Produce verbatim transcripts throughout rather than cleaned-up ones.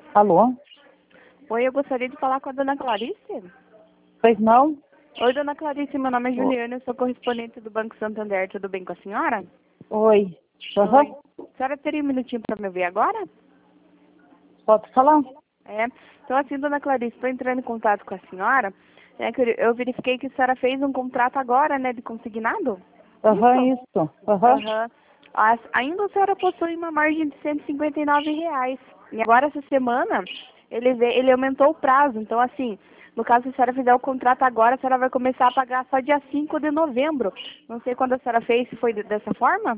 Alô? Oi, eu gostaria de falar com a dona Clarice. Pois não? Oi, dona Clarice, meu nome é Oi. Juliana, eu sou correspondente do Banco Santander. Tudo bem com a senhora? Oi. Uhum. Oi. A senhora teria um minutinho para me ouvir agora? Pode falar? É. Então, assim, dona Clarice, estou entrando em contato com a senhora. É que eu eu verifiquei que a senhora fez um contrato agora, né, de consignado? Aham, Isso? isso. Aham. Aham. As- Ainda a senhora possui uma margem de cento e cinquenta e nove reais. E agora, essa semana, ele, vê, ele aumentou o prazo. Então, assim, no caso, se a senhora fizer o contrato agora, a senhora vai começar a pagar só dia cinco de novembro. Não sei quando a senhora fez, se foi de- dessa forma?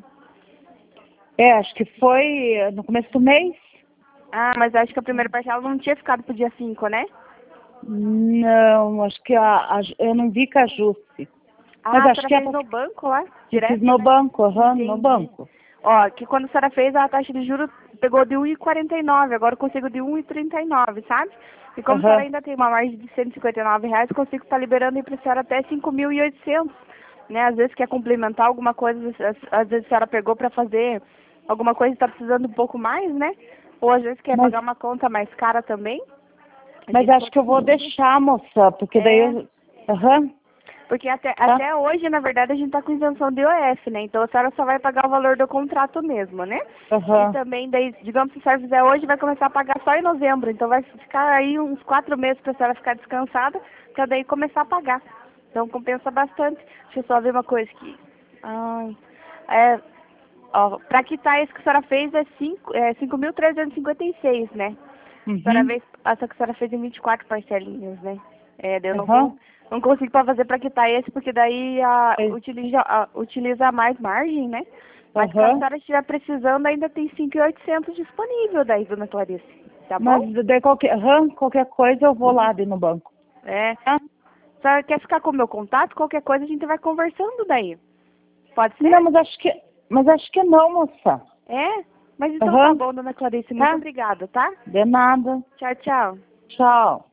É, acho que foi no começo do mês. Ah, mas acho que a primeira parcela não tinha ficado pro dia cinco, né? Não, acho que a, a- eu não vi com ajuste. Mas Ah, a acho senhora que é fez pra, no banco lá? eu fiz Direto, no né? banco, aham, no Entendi. banco. Ó, que quando a senhora fez, a taxa de juros pegou de um e quarenta e nove, agora eu consigo de um e trinta e nove, sabe? E como a senhora Aham. ainda tem uma margem de cento e cinquenta e nove reais, eu consigo estar liberando aí para a senhora até cinco mil e oitocentos, né? Às vezes quer complementar alguma coisa, às, às vezes a senhora pegou para fazer alguma coisa e está precisando um pouco mais, né? Ou às vezes quer Mas, pagar uma conta mais cara também. A mas gente acho que eu vou consegue. deixar, moça, porque daí É. eu... Aham. Porque até, Tá? até hoje, na verdade, a gente está com isenção de I O F, né? Então a senhora só vai pagar o valor do contrato mesmo, né? E Aham. também, daí, digamos, se a senhora fizer hoje, vai começar a pagar só em novembro. Então vai ficar aí uns quatro meses para a senhora ficar descansada, para daí começar a pagar. Então compensa bastante. Deixa eu só ver uma coisa aqui. Ai, é, ó, para quitar isso que a senhora fez é cinco é cinco mil trezentos e cinquenta e seis, né? A senhora Uhum. fez, essa que a senhora fez em vinte e quatro parcelinhas, né? É, daí eu não, con- Aham. não consigo para fazer para quitar esse, porque daí a, Pois- utiliza, a, utiliza mais margem, né? Mas caso a Aham. senhora estiver precisando, ainda tem cinco mil e oitocentos disponível daí, dona Clarice. Tá Mas bom? daí qualquer, aham, qualquer coisa eu vou lá ali no banco. É. Tá? A senhora quer ficar com o meu contato? Qualquer coisa a gente vai conversando daí. Pode Não, ser? mas acho que, mas acho que não, moça. É? Mas então tá Aham, bom, dona Clarice. Muito tá? obrigada, tá? De nada. Tchau, tchau. Tchau.